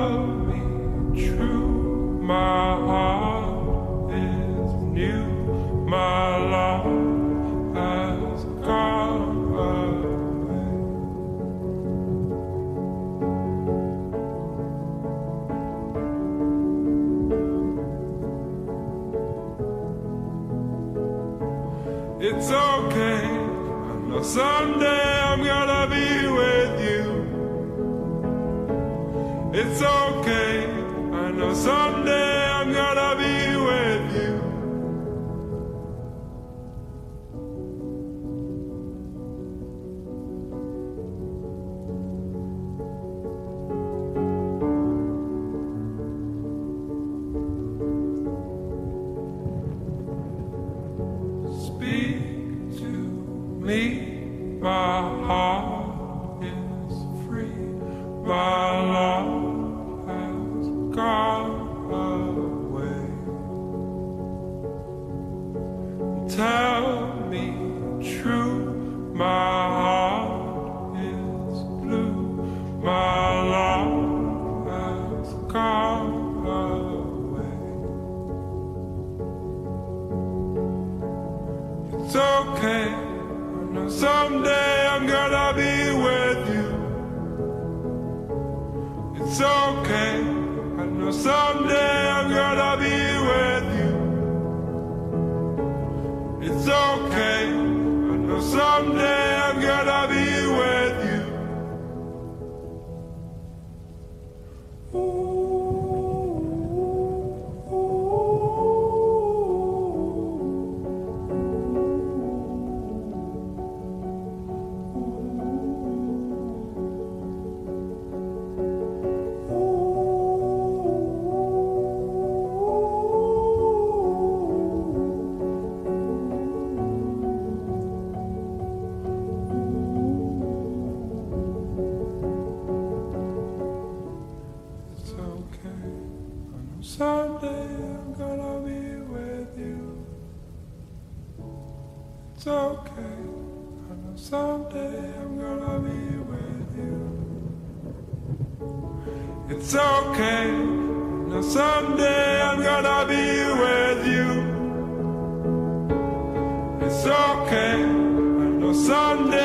Tell me true, my heart is new, my love has gone away. It's okay, I know someday I'm gonna be with you. It's okay, I know someday I'm gonna be with you. Speak to me, my heart is free, my love has gone away. Tell me true, my heart is blue, my love has gone away. It's okay, I know someday I'm gonna be with you. It's okay, I know someday I'm gonna be with you. It's okay, I know someday I'm gonna be with you. Someday I'm gonna be with you. It's okay, I know someday I'm gonna be with you. It's okay, I know someday I'm gonna be with you. It's okay, I know someday